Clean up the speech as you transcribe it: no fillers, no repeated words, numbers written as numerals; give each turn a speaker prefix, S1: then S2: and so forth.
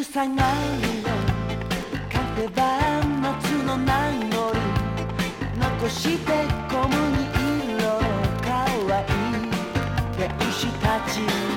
S1: る下がりのカフェバー夏の名残残して小麦色の可愛い天使たち